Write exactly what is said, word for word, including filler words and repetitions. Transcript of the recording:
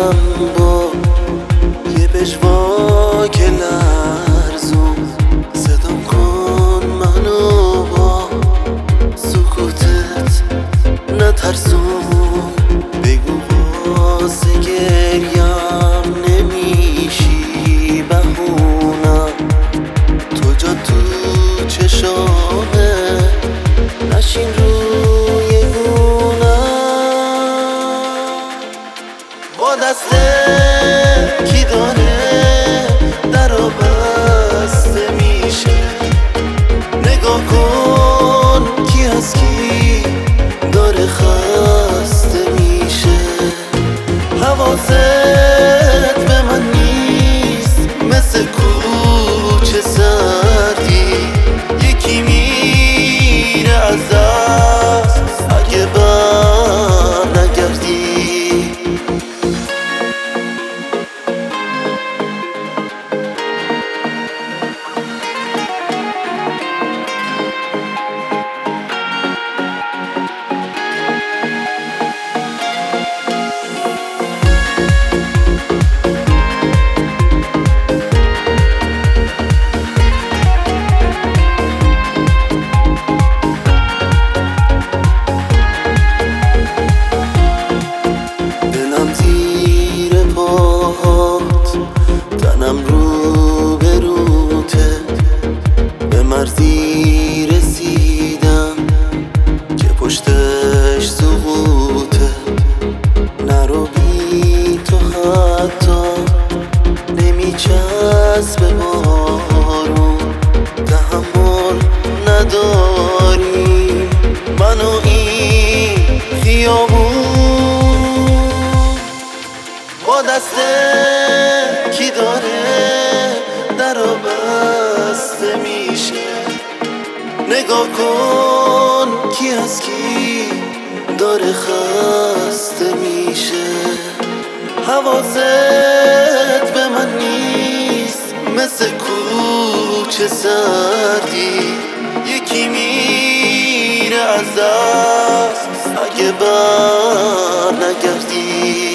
با یه پژواک لرزون، صدام کن منو با سکوتت نترسون. بگو واسه گریم نمیشی بهونم، تو جا تو چشامه نشین روی گونم. با دسته کی داره درو بسته میشه، نگاه کن کی از کی داره خسته میشه. حواست به من نیست مثل کوچه سردی، یکی میره از دست اگه بر نگردی. تنم رو به روته، به مرزی رسیدم که پشتش سقوطه. نرو بی تو حتی نمیچسبه بارون، تحمل نداریم من و این خیابون. با دسته کی داره درو بسته میشه، نگاه کن کی از کی داره خسته میشه. حواست به من نیست مثل کوچه سردی، یکی میره از دست اگه بر نگردی.